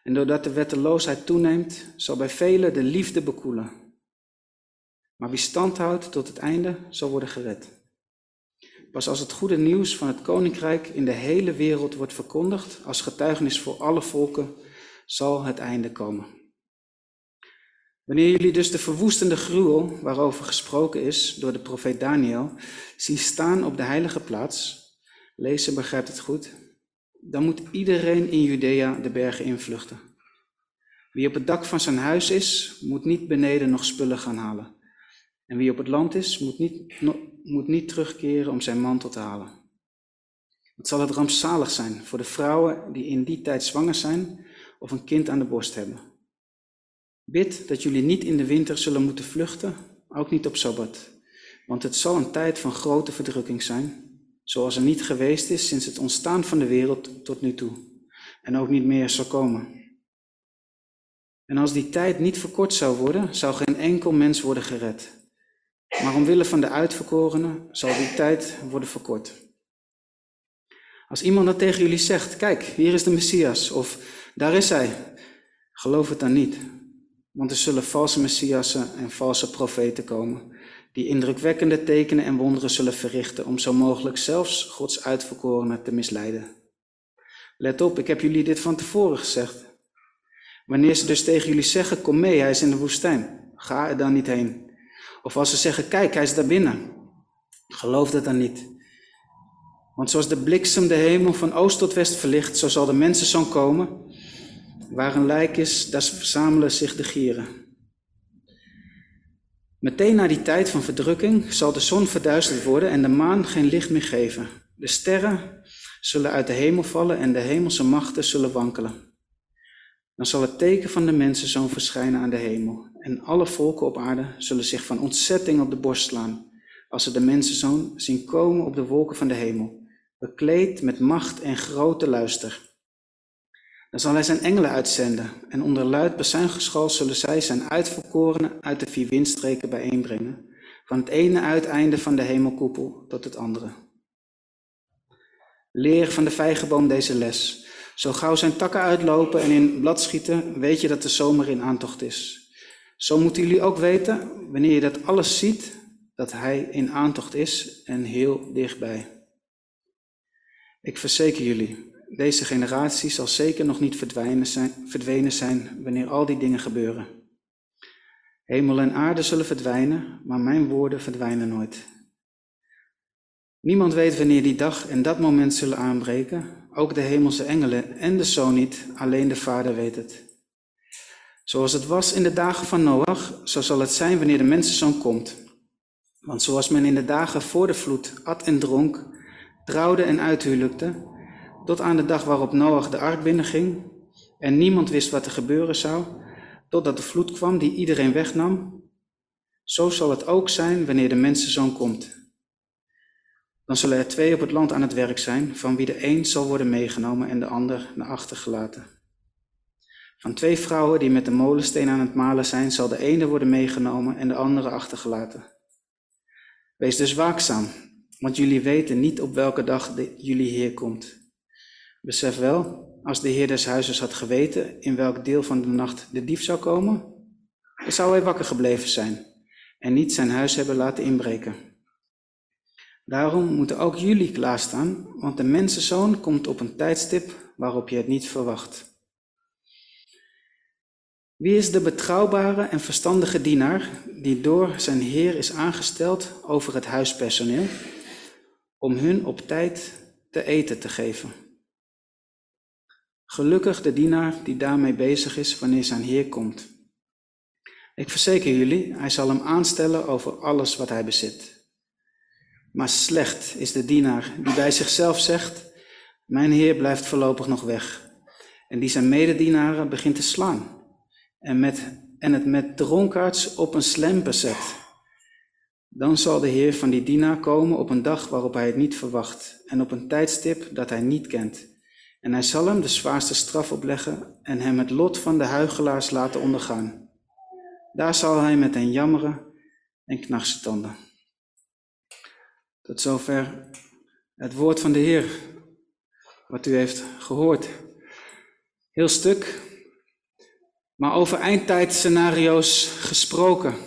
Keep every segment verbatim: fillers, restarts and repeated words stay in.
En doordat de wetteloosheid toeneemt, zal bij velen de liefde bekoelen. Maar wie stand houdt tot het einde, zal worden gered. Pas als het goede nieuws van het koninkrijk in de hele wereld wordt verkondigd, als getuigenis voor alle volken, zal het einde komen. Wanneer jullie dus de verwoestende gruwel, waarover gesproken is door de profeet Daniel, zien staan op de heilige plaats, lees en begrijpt het goed, dan moet iedereen in Judea de bergen invluchten. Wie op het dak van zijn huis is, moet niet beneden nog spullen gaan halen. En wie op het land is, moet niet, no, moet niet terugkeren om zijn mantel te halen. Het zal het rampzalig zijn voor de vrouwen die in die tijd zwanger zijn of een kind aan de borst hebben. Bid dat jullie niet in de winter zullen moeten vluchten, ook niet op Sabbat. Want het zal een tijd van grote verdrukking zijn, zoals er niet geweest is sinds het ontstaan van de wereld tot nu toe. En ook niet meer zal komen. En als die tijd niet verkort zou worden, zou geen enkel mens worden gered. Maar omwille van de uitverkorenen zal die tijd worden verkort. Als iemand dan tegen jullie zegt, kijk, hier is de Messias, of daar is hij, geloof het dan niet. Want er zullen valse Messiassen en valse profeten komen, die indrukwekkende tekenen en wonderen zullen verrichten, om zo mogelijk zelfs Gods uitverkorenen te misleiden. Let op, ik heb jullie dit van tevoren gezegd. Wanneer ze dus tegen jullie zeggen, kom mee, hij is in de woestijn, ga er dan niet heen. Of als ze zeggen, kijk, hij is daar binnen, geloof dat dan niet. Want zoals de bliksem de hemel van oost tot west verlicht, zo zal de mensenzoon komen. Waar een lijk is, daar verzamelen zich de gieren. Meteen na die tijd van verdrukking zal de zon verduisterd worden en de maan geen licht meer geven. De sterren zullen uit de hemel vallen en de hemelse machten zullen wankelen. Dan zal het teken van de mensenzoon verschijnen aan de hemel. En alle volken op aarde zullen zich van ontzetting op de borst slaan, als ze de mensenzoon zien komen op de wolken van de hemel, bekleed met macht en grote luister. Dan zal hij zijn engelen uitzenden, en onder luid bazuingeschal zullen zij zijn uitverkorenen uit de vier windstreken bijeenbrengen, van het ene uiteinde van de hemelkoepel tot het andere. Leer van de vijgenboom deze les. Zo gauw zijn takken uitlopen en in blad schieten, weet je dat de zomer in aantocht is. Zo moeten jullie ook weten, wanneer je dat alles ziet, dat hij in aantocht is en heel dichtbij. Ik verzeker jullie, deze generatie zal zeker nog niet verdwijnen zijn, verdwenen zijn wanneer al die dingen gebeuren. Hemel en aarde zullen verdwijnen, maar mijn woorden verdwijnen nooit. Niemand weet wanneer die dag en dat moment zullen aanbreken, ook de hemelse engelen en de Zoon niet, alleen de Vader weet het. Zoals het was in de dagen van Noach, zo zal het zijn wanneer de mensenzoon komt. Want zoals men in de dagen voor de vloed at en dronk, trouwde en uithuwelijkte, tot aan de dag waarop Noach de ark binnenging, en niemand wist wat er gebeuren zou, totdat de vloed kwam die iedereen wegnam, zo zal het ook zijn wanneer de mensenzoon komt. Dan zullen er twee op het land aan het werk zijn, van wie de een zal worden meegenomen en de ander naar achter gelaten. Van twee vrouwen die met de molensteen aan het malen zijn, zal de ene worden meegenomen en de andere achtergelaten. Wees dus waakzaam, want jullie weten niet op welke dag de, jullie Heer komt. Besef wel, als de Heer des huizes had geweten in welk deel van de nacht de dief zou komen, dan zou hij wakker gebleven zijn en niet zijn huis hebben laten inbreken. Daarom moeten ook jullie klaarstaan, want de mensenzoon komt op een tijdstip waarop je het niet verwacht. Wie is de betrouwbare en verstandige dienaar die door zijn Heer is aangesteld over het huispersoneel, om hun op tijd te eten te geven? Gelukkig de dienaar die daarmee bezig is wanneer zijn Heer komt. Ik verzeker jullie, hij zal hem aanstellen over alles wat hij bezit. Maar slecht is de dienaar die bij zichzelf zegt, mijn Heer blijft voorlopig nog weg, en die zijn mededienaren begint te slaan en, met, en het met dronkaards op een slempen zet. Dan zal de Heer van die dienaar komen op een dag waarop hij het niet verwacht en op een tijdstip dat hij niet kent. En hij zal hem de zwaarste straf opleggen en hem het lot van de huichelaars laten ondergaan. Daar zal hij met hen jammeren en knarstanden. Tot zover het woord van de Heer, wat u heeft gehoord. Heel stuk, Maar over eindtijdscenario's gesproken.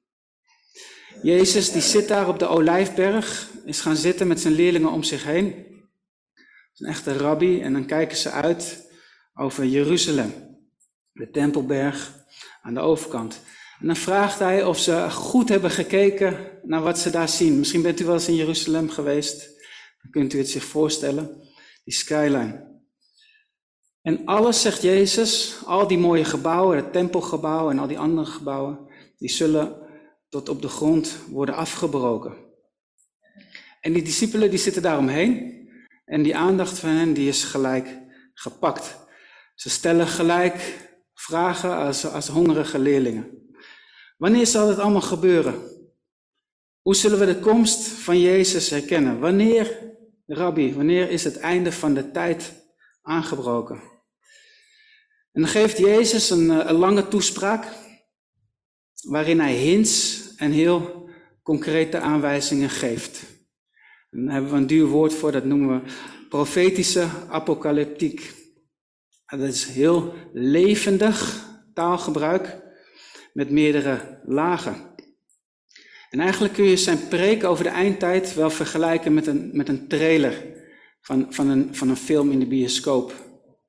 Jezus die zit daar op de Olijfberg, is gaan zitten met zijn leerlingen om zich heen. Het is een echte rabbi en dan kijken ze uit over Jeruzalem, de Tempelberg aan de overkant. En dan vraagt hij of ze goed hebben gekeken naar wat ze daar zien. Misschien bent u wel eens in Jeruzalem geweest, dan kunt u het zich voorstellen, die skyline. En alles, zegt Jezus, al die mooie gebouwen, het tempelgebouw en al die andere gebouwen, die zullen tot op de grond worden afgebroken. En die discipelen die zitten daaromheen en die aandacht van hen die is gelijk gepakt. Ze stellen gelijk vragen als, als hongerige leerlingen. Wanneer zal het allemaal gebeuren? Hoe zullen we de komst van Jezus herkennen? Wanneer, Rabbi, wanneer is het einde van de tijd aangebroken? En dan geeft Jezus een, een lange toespraak, waarin hij hints en heel concrete aanwijzingen geeft. En daar hebben we een duur woord voor, dat noemen we profetische apocalyptiek. En dat is heel levendig taalgebruik met meerdere lagen. En eigenlijk kun je zijn preek over de eindtijd wel vergelijken met een, met een trailer van, van, een, van een film in de bioscoop.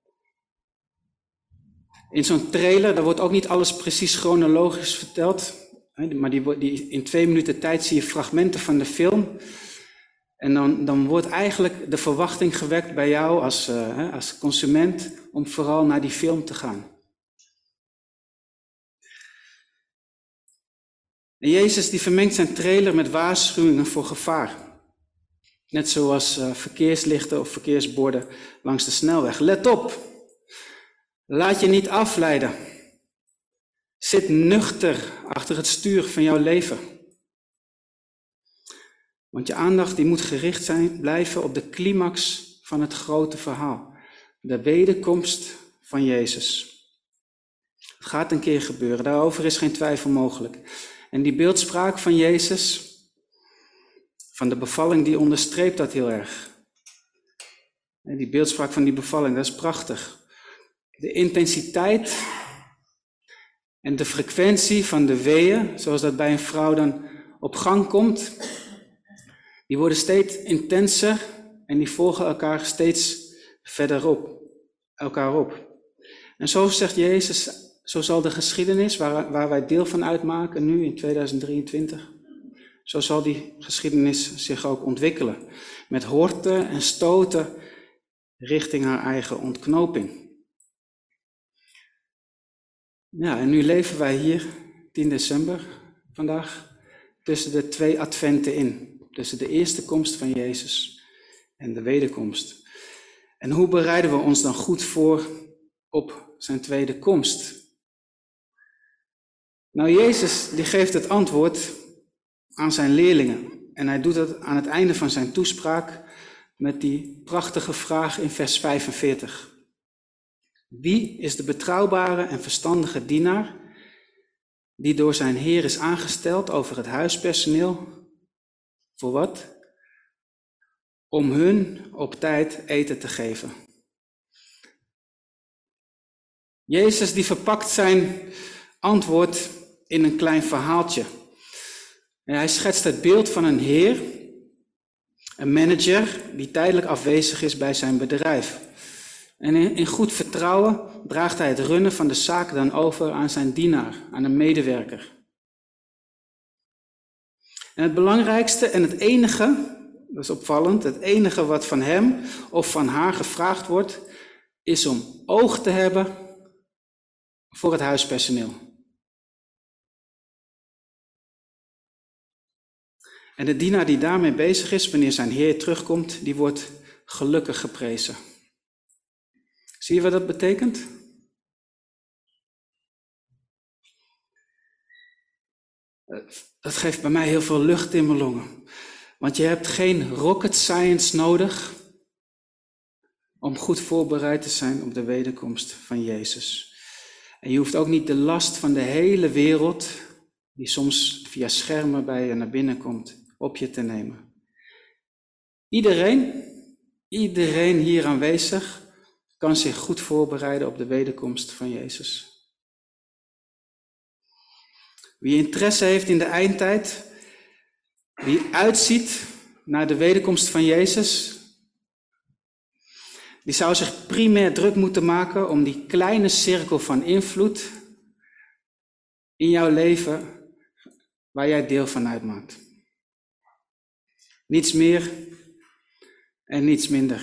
In zo'n trailer, daar wordt ook niet alles precies chronologisch verteld, maar die, die, in twee minuten tijd zie je fragmenten van de film. En dan, dan wordt eigenlijk de verwachting gewekt bij jou als, uh, als consument om vooral naar die film te gaan. En Jezus die vermengt zijn trailer met waarschuwingen voor gevaar. Net zoals uh, verkeerslichten of verkeersborden langs de snelweg. Let op! Laat je niet afleiden. Zit nuchter achter het stuur van jouw leven. Want je aandacht die moet gericht zijn, blijven op de climax van het grote verhaal. De wederkomst van Jezus. Het gaat een keer gebeuren, daarover is geen twijfel mogelijk. En die beeldspraak van Jezus, van de bevalling, die onderstreept dat heel erg. En die beeldspraak van die bevalling, dat is prachtig. De intensiteit en de frequentie van de weeën, zoals dat bij een vrouw dan op gang komt, die worden steeds intenser en die volgen elkaar steeds verder op, elkaar op. En zo zegt Jezus, zo zal de geschiedenis waar, waar wij deel van uitmaken nu in tweeduizend drieëntwintig, zo zal die geschiedenis zich ook ontwikkelen. Met horten en stoten richting haar eigen ontknoping. Ja, en nu leven wij hier, tien december vandaag, tussen de twee adventen in. Tussen de eerste komst van Jezus en de wederkomst. En hoe bereiden we ons dan goed voor op zijn tweede komst? Nou, Jezus die geeft het antwoord aan zijn leerlingen. En hij doet dat aan het einde van zijn toespraak met die prachtige vraag in vers vijfenveertig. Wie is de betrouwbare en verstandige dienaar die door zijn Heer is aangesteld over het huispersoneel? Voor wat? Om hun op tijd eten te geven. Jezus die verpakt zijn antwoord in een klein verhaaltje. En hij schetst het beeld van een heer, een manager die tijdelijk afwezig is bij zijn bedrijf. En in, in goed vertrouwen draagt hij het runnen van de zaak dan over aan zijn dienaar, aan een medewerker. En het belangrijkste en het enige, dat is opvallend, het enige wat van hem of van haar gevraagd wordt, is om oog te hebben voor het huispersoneel. En de dienaar die daarmee bezig is, wanneer zijn Heer terugkomt, die wordt gelukkig geprezen. Zie je wat dat betekent? Dat geeft bij mij heel veel lucht in mijn longen. Want je hebt geen rocket science nodig om goed voorbereid te zijn op de wederkomst van Jezus. En je hoeft ook niet de last van de hele wereld, die soms via schermen bij je naar binnen komt, op je te nemen. Iedereen, iedereen hier aanwezig kan zich goed voorbereiden op de wederkomst van Jezus. Wie interesse heeft in de eindtijd, wie uitziet naar de wederkomst van Jezus, die zou zich primair druk moeten maken om die kleine cirkel van invloed in jouw leven waar jij deel van uitmaakt. Niets meer en niets minder.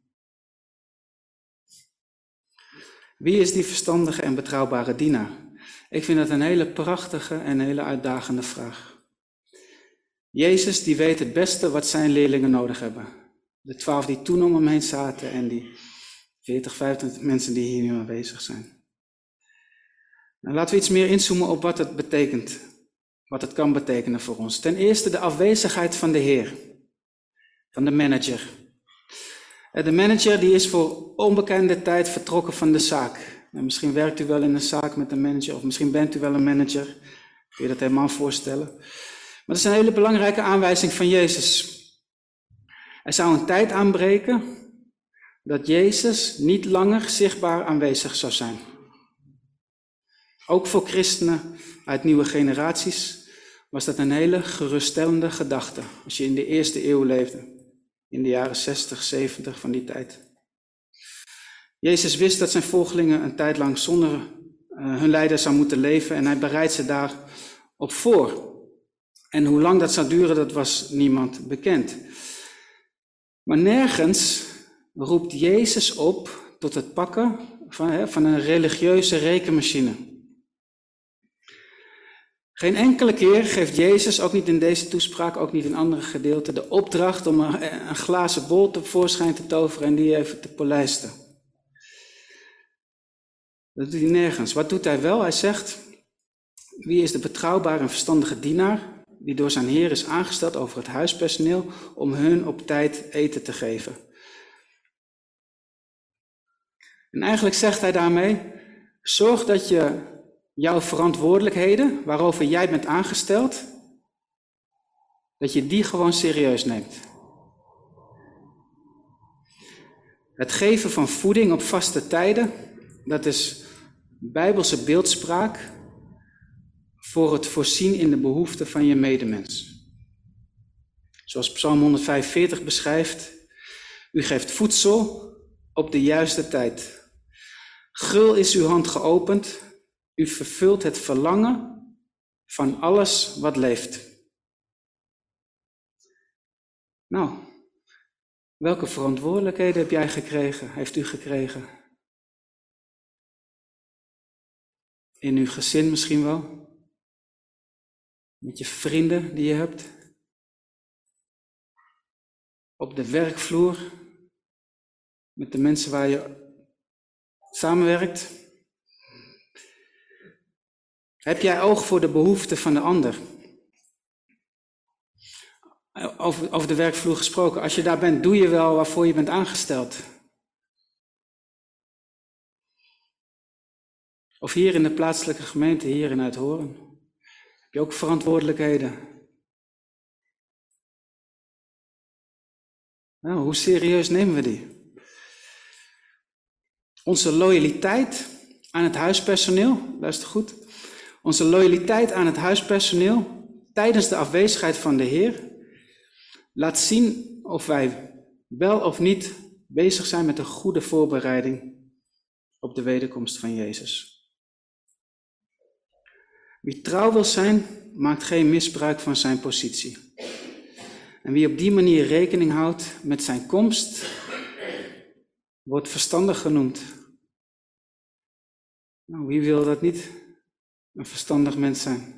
Wie is die verstandige en betrouwbare dienaar? Ik vind dat een hele prachtige en hele uitdagende vraag. Jezus die weet het beste wat zijn leerlingen nodig hebben. De twaalf die toen om hem heen zaten en die veertig, vijfentwintig mensen die hier nu aanwezig zijn. Nou, laten we iets meer inzoomen op wat het betekent. Wat het kan betekenen voor ons. Ten eerste de afwezigheid van de Heer. Van de manager. De manager die is voor onbekende tijd vertrokken van de zaak. Nou, misschien werkt u wel in een zaak met een manager, of misschien bent u wel een manager. Kun je dat helemaal voorstellen. Maar dat is een hele belangrijke aanwijzing van Jezus. Er zou een tijd aanbreken dat Jezus niet langer zichtbaar aanwezig zou zijn. Ook voor christenen uit nieuwe generaties was dat een hele geruststellende gedachte. Als je in de eerste eeuw leefde. In de jaren zestig, zeventig van die tijd. Jezus wist dat zijn volgelingen een tijd lang zonder uh, hun leider zou moeten leven en hij bereidt ze daarop voor. En hoe lang dat zou duren, dat was niemand bekend. Maar nergens roept Jezus op tot het pakken van, hè, van een religieuze rekenmachine. Geen enkele keer geeft Jezus, ook niet in deze toespraak, ook niet in andere gedeelten, de opdracht om een, een glazen bol tevoorschijn te toveren en die even te polijsten. Dat doet hij nergens. Wat doet hij wel? Hij zegt, wie is de betrouwbare en verstandige dienaar die door zijn Heer is aangesteld over het huispersoneel om hun op tijd eten te geven? En eigenlijk zegt hij daarmee, zorg dat je jouw verantwoordelijkheden, waarover jij bent aangesteld, dat je die gewoon serieus neemt. Het geven van voeding op vaste tijden, dat is bijbelse beeldspraak voor het voorzien in de behoeften van je medemens. Zoals Psalm honderdvijfenveertig beschrijft, u geeft voedsel op de juiste tijd. Gul is uw hand geopend, u vervult het verlangen van alles wat leeft. Nou, welke verantwoordelijkheden heb jij gekregen, heeft u gekregen? In uw gezin misschien wel? Met je vrienden die je hebt? Op de werkvloer? Met de mensen waar je samenwerkt? Heb jij oog voor de behoeften van de ander? Over, over de werkvloer gesproken, als je daar bent, doe je wel waarvoor je bent aangesteld. Of hier in de plaatselijke gemeente, hier in Uithoorn, heb je ook verantwoordelijkheden. Nou, hoe serieus nemen we die? Onze loyaliteit aan het huispersoneel, luister goed. Onze loyaliteit aan het huispersoneel tijdens de afwezigheid van de Heer laat zien of wij wel of niet bezig zijn met een goede voorbereiding op de wederkomst van Jezus. Wie trouw wil zijn, maakt geen misbruik van zijn positie. En wie op die manier rekening houdt met zijn komst, wordt verstandig genoemd. Nou, wie wil dat niet een verstandig mens zijn?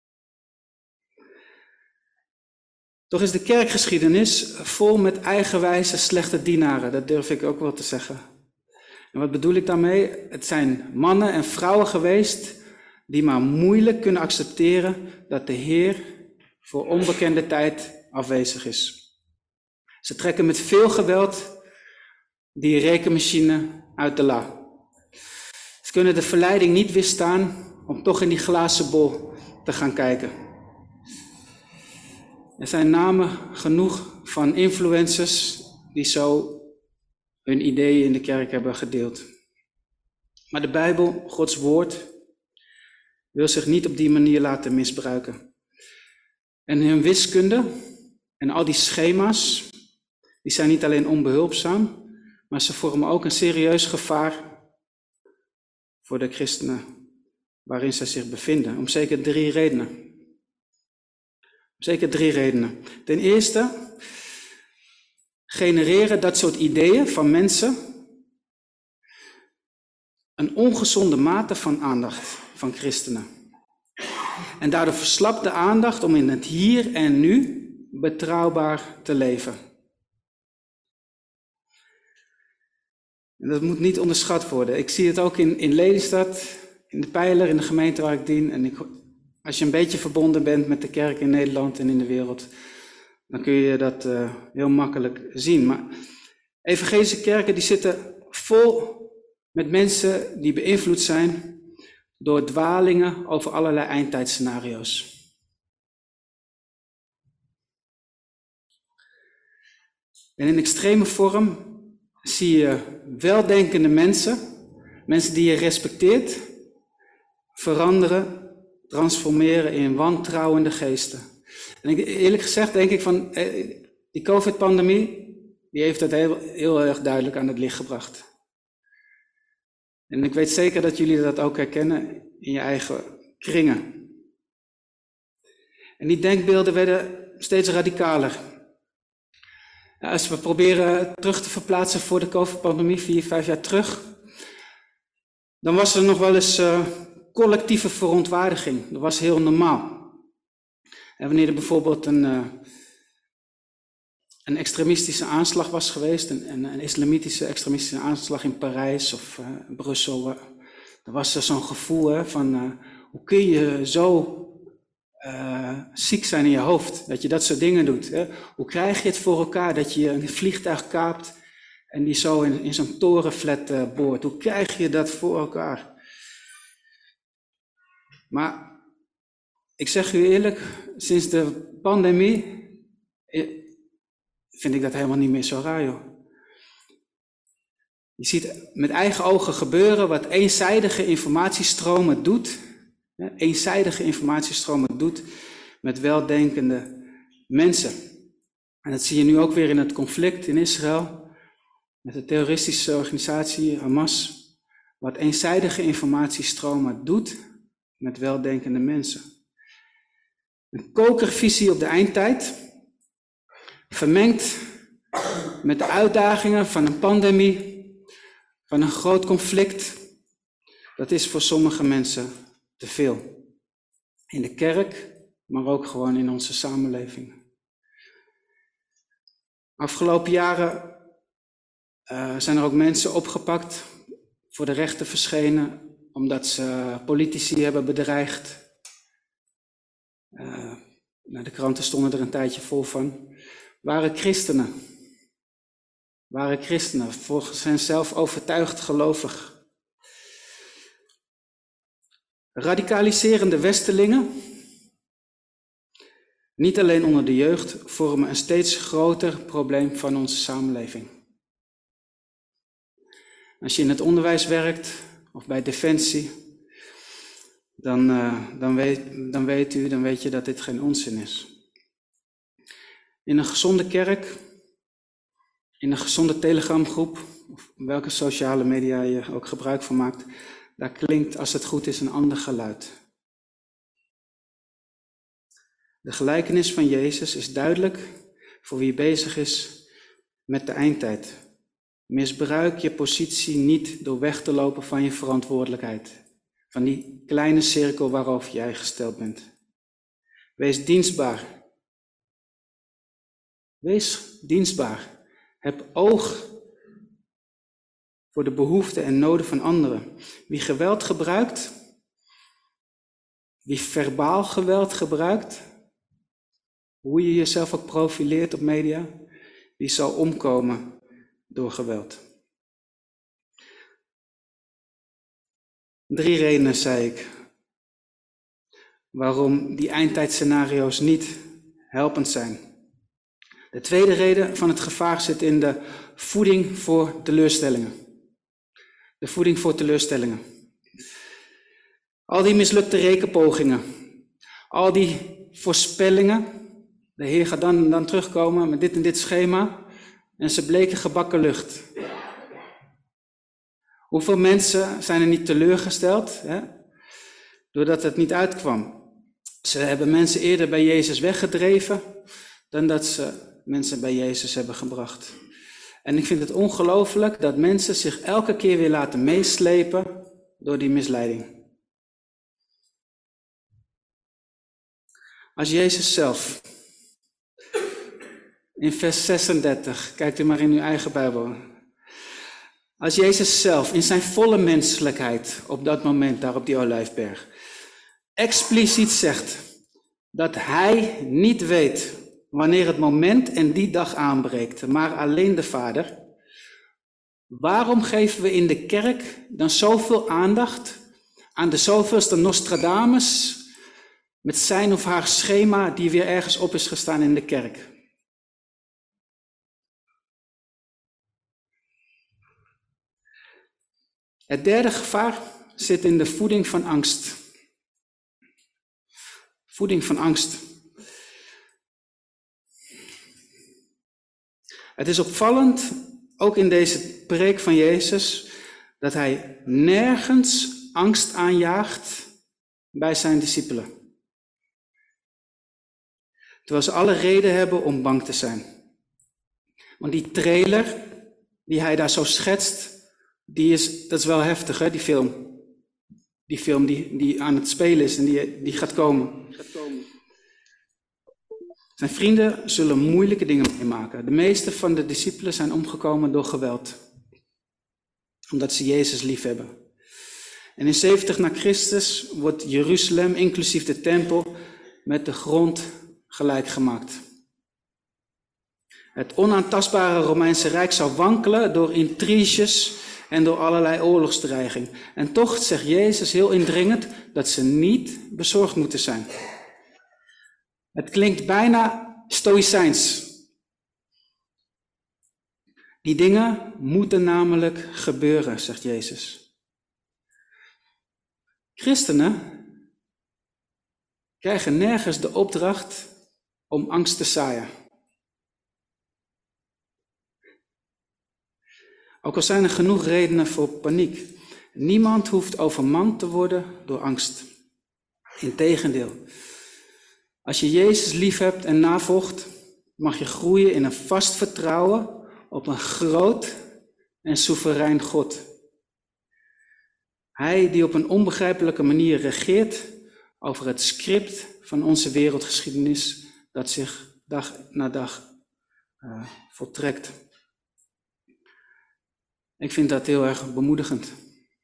Toch is de kerkgeschiedenis vol met eigenwijze slechte dienaren, dat durf ik ook wel te zeggen. En wat bedoel ik daarmee? Het zijn mannen en vrouwen geweest die maar moeilijk kunnen accepteren dat de Heer voor onbekende tijd afwezig is. Ze trekken met veel geweld die rekenmachine uit de la. Ze kunnen de verleiding niet weerstaan om toch in die glazen bol te gaan kijken. Er zijn namen genoeg van influencers die zo hun ideeën in de kerk hebben gedeeld. Maar de Bijbel, Gods woord, wil zich niet op die manier laten misbruiken. En hun wiskunde en al die schema's, die zijn niet alleen onbehulpzaam, maar ze vormen ook een serieus gevaar voor de christenen waarin zij zich bevinden. Om zeker drie redenen. Om zeker drie redenen. Ten eerste genereren dat soort ideeën van mensen een ongezonde mate van aandacht van christenen. En daardoor verslapt de aandacht om in het hier en nu betrouwbaar te leven. En dat moet niet onderschat worden. Ik zie het ook in, in Lelystad, in de Pijler, in de gemeente waar ik dien. En ik, als je een beetje verbonden bent met de kerk in Nederland en in de wereld, dan kun je dat uh, heel makkelijk zien. Maar evangelische kerken die zitten vol met mensen die beïnvloed zijn door dwalingen over allerlei eindtijdscenario's. En in extreme vorm zie je weldenkende mensen, mensen die je respecteert, veranderen, transformeren in wantrouwende geesten. En ik, eerlijk gezegd denk ik van, eh, die COVID-pandemie, die heeft dat heel, heel erg duidelijk aan het licht gebracht. En ik weet zeker dat jullie dat ook herkennen in je eigen kringen. En die denkbeelden werden steeds radicaler. Als we proberen terug te verplaatsen voor de COVID-pandemie, vier, vijf jaar terug, dan was er nog wel eens uh, collectieve verontwaardiging. Dat was heel normaal. En wanneer er bijvoorbeeld een, uh, een extremistische aanslag was geweest, een, een, een islamitische extremistische aanslag in Parijs of uh, Brussel, uh, dan was er zo'n gevoel hè, van uh, hoe kun je zo uh, ziek zijn in je hoofd, dat je dat soort dingen doet. Hè? Hoe krijg je het voor elkaar dat je een vliegtuig kaapt en die zo in, in zo'n torenflat uh, boort? Hoe krijg je dat voor elkaar? Maar ik zeg u eerlijk, sinds de pandemie vind ik dat helemaal niet meer zo raar, joh. Je ziet met eigen ogen gebeuren wat eenzijdige informatiestromen doet. Eenzijdige informatiestromen doet met weldenkende mensen. En dat zie je nu ook weer in het conflict in Israël. Met de terroristische organisatie Hamas. Wat eenzijdige informatiestromen doet met weldenkende mensen. Een kokervisie op de eindtijd, vermengd met de uitdagingen van een pandemie, van een groot conflict, dat is voor sommige mensen te veel. In de kerk, maar ook gewoon in onze samenleving. Afgelopen jaren uh, zijn er ook mensen opgepakt, voor de rechter verschenen, omdat ze politici hebben bedreigd. Uh, nou, de kranten stonden er een tijdje vol van. Waren christenen. Waren christenen, volgens hen zelf overtuigd gelovig. Radicaliserende westerlingen, niet alleen onder de jeugd, vormen een steeds groter probleem van onze samenleving. Als je in het onderwijs werkt, of bij Defensie, dan, uh, dan, weet, dan weet u, dan weet je dat dit geen onzin is. In een gezonde kerk, in een gezonde telegramgroep, of welke sociale media je ook gebruik van maakt, daar klinkt, als het goed is, een ander geluid. De gelijkenis van Jezus is duidelijk voor wie bezig is met de eindtijd. Misbruik je positie niet door weg te lopen van je verantwoordelijkheid, van die kleine cirkel waarover jij gesteld bent. Wees dienstbaar. Wees dienstbaar. Heb oog voor de behoeften en noden van anderen. Wie geweld gebruikt, wie verbaal geweld gebruikt, hoe je jezelf ook profileert op media, die zal omkomen door geweld. Drie redenen, zei ik, waarom die eindtijdscenario's niet helpend zijn. De tweede reden van het gevaar zit in de voeding voor teleurstellingen. De voeding voor teleurstellingen. Al die mislukte rekenpogingen, al die voorspellingen. De Heer gaat dan en dan terugkomen met dit en dit schema. En ze bleken gebakken lucht. Hoeveel mensen zijn er niet teleurgesteld, hè? Doordat het niet uitkwam. Ze hebben mensen eerder bij Jezus weggedreven dan dat ze mensen bij Jezus hebben gebracht. En ik vind het ongelooflijk dat mensen zich elke keer weer laten meeslepen door die misleiding. Als Jezus zelf, in vers zesendertig, kijkt u maar in uw eigen Bijbel. Als Jezus zelf in zijn volle menselijkheid op dat moment daar op die Olijfberg expliciet zegt dat hij niet weet wanneer het moment en die dag aanbreekt, maar alleen de Vader. Waarom geven we in de kerk dan zoveel aandacht aan de zoveelste Nostradamus met zijn of haar schema die weer ergens op is gestaan in de kerk? Het derde gevaar zit in de voeding van angst. Voeding van angst. Het is opvallend, ook in deze preek van Jezus, dat hij nergens angst aanjaagt bij zijn discipelen. Terwijl ze alle reden hebben om bang te zijn. Want die trailer die hij daar zo schetst, die is, dat is wel heftig, hè, die film. Die film die, die aan het spelen is en die, die gaat komen. Zijn vrienden zullen moeilijke dingen meemaken. De meeste van de discipelen zijn omgekomen door geweld. Omdat ze Jezus lief hebben. En in zeventig na Christus wordt Jeruzalem, inclusief de tempel, met de grond gelijk gemaakt. Het onaantastbare Romeinse Rijk zou wankelen door intriges en door allerlei oorlogsdreiging. En toch zegt Jezus heel indringend dat ze niet bezorgd moeten zijn. Het klinkt bijna stoïcijns. Die dingen moeten namelijk gebeuren, zegt Jezus. Christenen krijgen nergens de opdracht om angst te zaaien. Ook al zijn er genoeg redenen voor paniek. Niemand hoeft overmand te worden door angst. Integendeel. Als je Jezus lief hebt en navolgt, mag je groeien in een vast vertrouwen op een groot en soeverein God. Hij die op een onbegrijpelijke manier regeert over het script van onze wereldgeschiedenis dat zich dag na dag uh, voltrekt. Ik vind dat heel erg bemoedigend.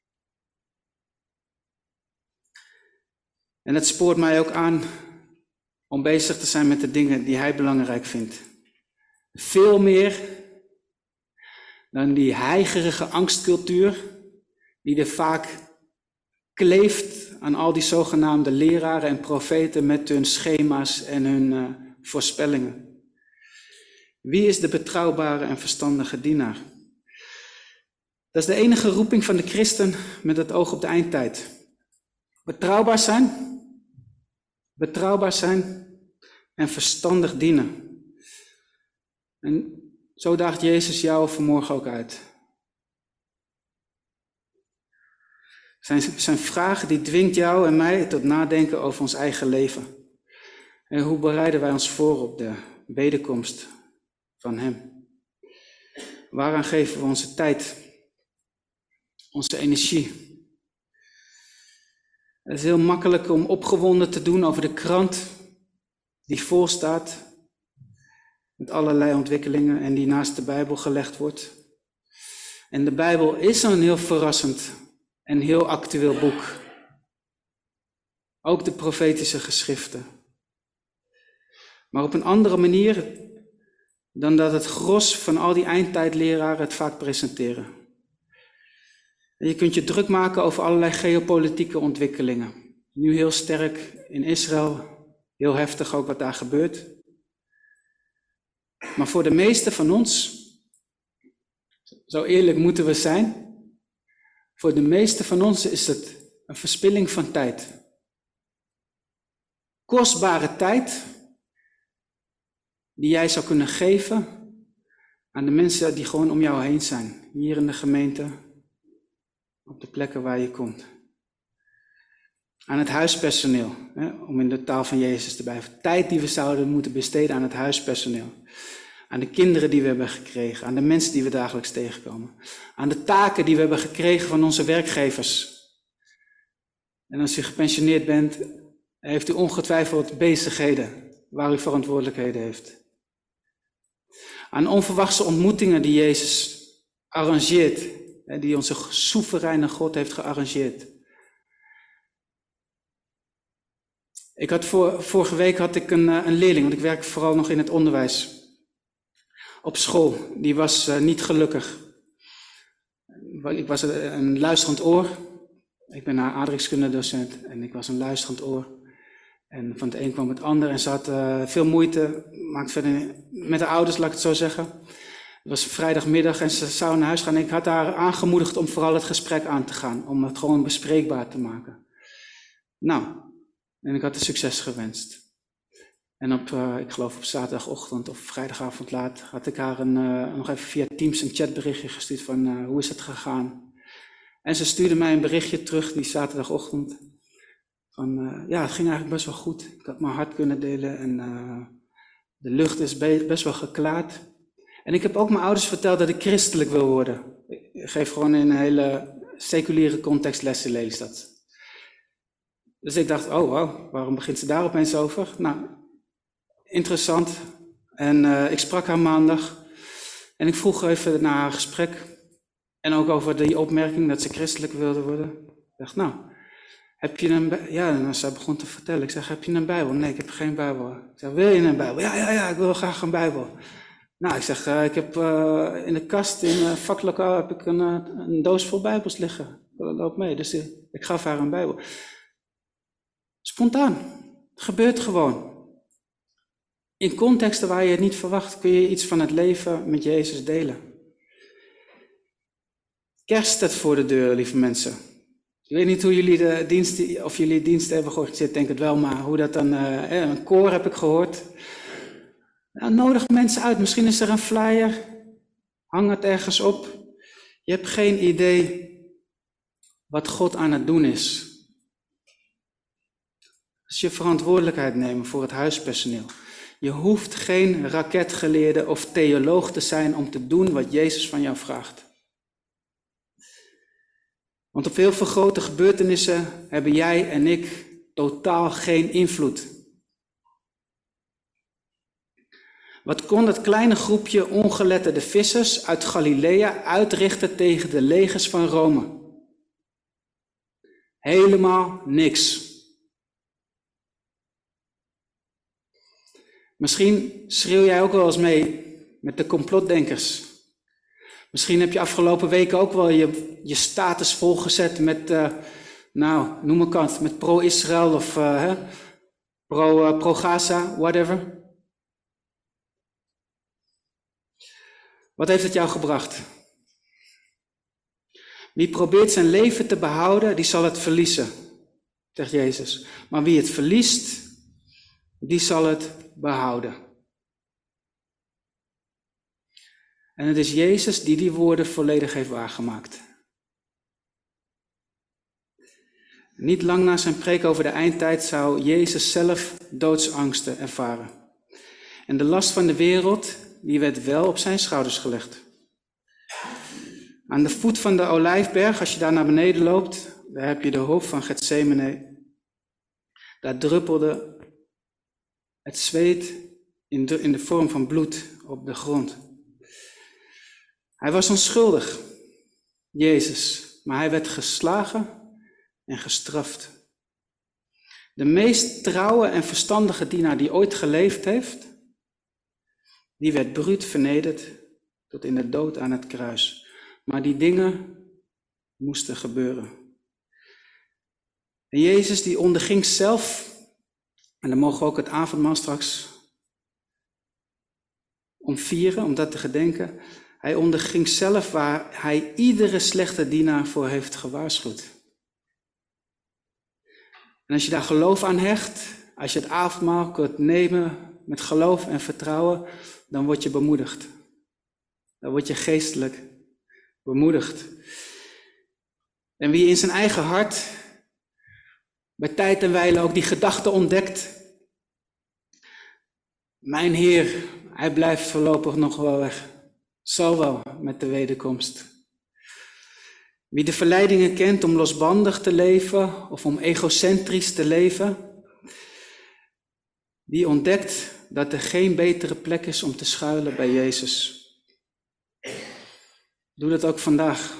En het spoort mij ook aan om bezig te zijn met de dingen die hij belangrijk vindt. Veel meer dan die heigerige angstcultuur die er vaak kleeft aan al die zogenaamde leraren en profeten met hun schema's en hun uh, voorspellingen. Wie is de betrouwbare en verstandige dienaar? Dat is de enige roeping van de christen met het oog op de eindtijd. Betrouwbaar zijn, betrouwbaar zijn en verstandig dienen. En zo daagt Jezus jou vanmorgen ook uit. Zijn, zijn vraag die dwingt jou en mij tot nadenken over ons eigen leven. En hoe bereiden wij ons voor op de wederkomst van hem? Waaraan geven we onze tijd, onze energie? Het is heel makkelijk om opgewonden te doen over de krant die vol staat met allerlei ontwikkelingen en die naast de Bijbel gelegd wordt. En de Bijbel is een heel verrassend en heel actueel boek. Ook de profetische geschriften. Maar op een andere manier dan dat het gros van al die eindtijdleraren het vaak presenteren. En je kunt je druk maken over allerlei geopolitieke ontwikkelingen. Nu heel sterk in Israël, heel heftig ook wat daar gebeurt. Maar voor de meeste van ons, zo eerlijk moeten we zijn, voor de meeste van ons is het een verspilling van tijd. Kostbare tijd die jij zou kunnen geven aan de mensen die gewoon om jou heen zijn. Hier in de gemeente, op de plekken waar je komt. Aan het huispersoneel, hè, om in de taal van Jezus te blijven. Tijd die we zouden moeten besteden aan het huispersoneel. Aan de kinderen die we hebben gekregen, aan de mensen die we dagelijks tegenkomen. Aan de taken die we hebben gekregen van onze werkgevers. En als u gepensioneerd bent, heeft u ongetwijfeld bezigheden waar u verantwoordelijkheden heeft. Aan onverwachte ontmoetingen die Jezus arrangeert, die onze soevereine God heeft gearrangeerd. Ik had voor, vorige week had ik een, een leerling, want ik werk vooral nog in het onderwijs. Op school, die was uh, niet gelukkig. Ik was een luisterend oor. Ik ben haar aardrijkskunde-docent en ik was een luisterend oor. En van het een kwam het ander en ze had uh, veel moeite, maakt verder met de ouders, laat ik het zo zeggen. Het was vrijdagmiddag en ze zou naar huis gaan. En ik had haar aangemoedigd om vooral het gesprek aan te gaan, om het gewoon bespreekbaar te maken. Nou, en ik had haar succes gewenst. En op, uh, ik geloof op zaterdagochtend of vrijdagavond laat, had ik haar een, uh, nog even via Teams een chatberichtje gestuurd van uh, hoe is het gegaan. En ze stuurde mij een berichtje terug die zaterdagochtend. Van, uh, ja, het ging eigenlijk best wel goed. Ik had mijn hart kunnen delen en uh, de lucht is be- best wel geklaard. En ik heb ook mijn ouders verteld dat ik christelijk wil worden. Ik geef gewoon in een hele seculiere context lessen, lees dat. Dus ik dacht, oh wow, waarom begint ze daar opeens over? Nou, interessant. En uh, ik sprak haar maandag. En ik vroeg even naar haar gesprek. En ook over die opmerking dat ze christelijk wilde worden. Ik dacht, nou, heb je een Bijbel? Ja, en zij begon te vertellen. Ik zeg, heb je een Bijbel? Nee, ik heb geen Bijbel. Ik zeg, wil je een Bijbel? Ja, ja, ja, ik wil graag een Bijbel. Nou, ik zeg, uh, ik heb uh, in de kast, in het vaklokaal, heb ik een, uh, een doos vol Bijbels liggen. Loop mee. Dus uh, ik gaf haar een Bijbel. Spontaan. Het gebeurt gewoon. In contexten waar je het niet verwacht, kun je iets van het leven met Jezus delen. Kerst staat voor de deur, lieve mensen. Ik weet niet hoe jullie de dienst, of jullie diensten hebben georganiseerd, denk het wel, maar hoe dat dan, uh, een koor heb ik gehoord. Nou, nodig mensen uit, misschien is er een flyer, hang het ergens op. Je hebt geen idee wat God aan het doen is. Dus je verantwoordelijkheid nemen voor het huispersoneel. Je hoeft geen raketgeleerde of theoloog te zijn om te doen wat Jezus van jou vraagt. Want op heel veel grote gebeurtenissen hebben jij en ik totaal geen invloed. Wat kon dat kleine groepje ongeletterde vissers uit Galilea uitrichten tegen de legers van Rome? Helemaal niks. Misschien schreeuw jij ook wel eens mee met de complotdenkers. Misschien heb je afgelopen weken ook wel je, je status volgezet met, uh, nou, noem een kant, met pro-Israël of uh, hè, pro, uh, pro-Gaza, whatever. Wat heeft het jou gebracht? Wie probeert zijn leven te behouden, die zal het verliezen, zegt Jezus. Maar wie het verliest, die zal het behouden. En het is Jezus die die woorden volledig heeft waargemaakt. Niet lang na zijn preek over de eindtijd zou Jezus zelf doodsangsten ervaren. En de last van de wereld, die werd wel op zijn schouders gelegd. Aan de voet van de Olijfberg, als je daar naar beneden loopt, daar heb je de hof van Getsemane. Daar druppelde het zweet in de, in de vorm van bloed op de grond. Hij was onschuldig, Jezus, maar hij werd geslagen en gestraft. De meest trouwe en verstandige dienaar die ooit geleefd heeft, die werd bruut vernederd tot in de dood aan het kruis. Maar die dingen moesten gebeuren. En Jezus die onderging zelf, en dan mogen we ook het avondmaal straks om vieren, om dat te gedenken. Hij onderging zelf waar hij iedere slechte dienaar voor heeft gewaarschuwd. En als je daar geloof aan hecht, als je het avondmaal kunt nemen met geloof en vertrouwen, dan word je bemoedigd. Dan word je geestelijk bemoedigd. En wie in zijn eigen hart bij tijd en wijle ook die gedachte ontdekt, mijn Heer, hij blijft voorlopig nog wel weg. Zal wel met de wederkomst. Wie de verleidingen kent om losbandig te leven of om egocentrisch te leven, die ontdekt dat er geen betere plek is om te schuilen bij Jezus. Doe dat ook vandaag.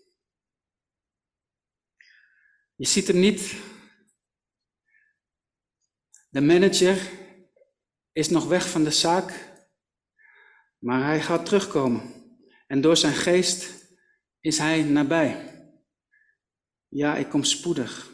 Je ziet hem niet. De manager is nog weg van de zaak, maar hij gaat terugkomen. En door zijn geest is hij nabij. Ja, ik kom spoedig.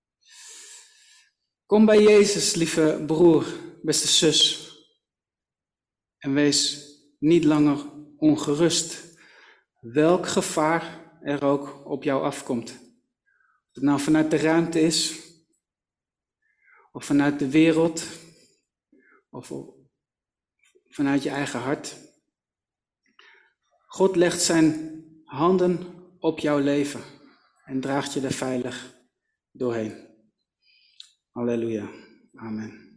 Kom bij Jezus, lieve broer, beste zus. En wees niet langer ongerust. Welk gevaar er ook op jou afkomt. Of het nou vanuit de ruimte is, of vanuit de wereld, of vanuit je eigen hart. God legt zijn handen op jouw leven en draagt je er veilig doorheen. Halleluja. Amen.